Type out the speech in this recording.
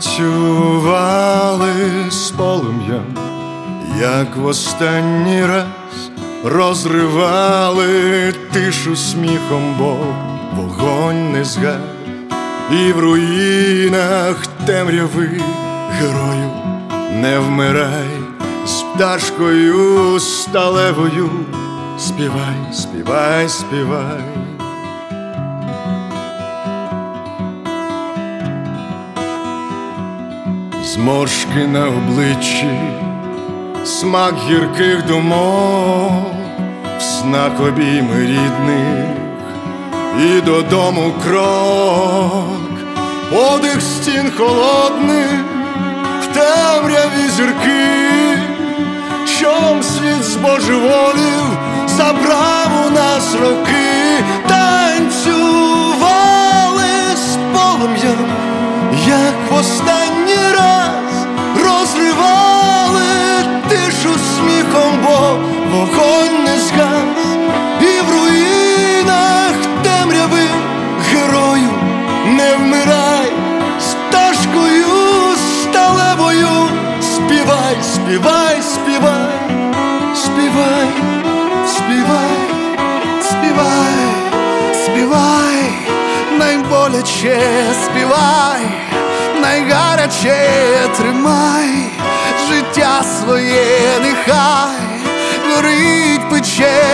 Танцювали з полум'ям, як в останній раз, розривали тишу сміхом, бо вогонь не згас. І в руїнах темряви герою не вмирай, з пташкою сталевою співай, співай, співай. Зморшки на обличчі, смак гірких думок, в снах обійми рідних і додому крок, подих стін холодних, в темряві зірки, чом світ збожеволів, забрав у нас роки. Танцювали з полум'ям, як в останній раз, розривали тишу сміхом, бо вогонь не згас. І в руїнах темряви герою не вмирай, з пташкою сталевою співай, співай, співай, співай, співай, співай, співай, найболяче співай, найгаряче тримай, життя своє нехай горить, пече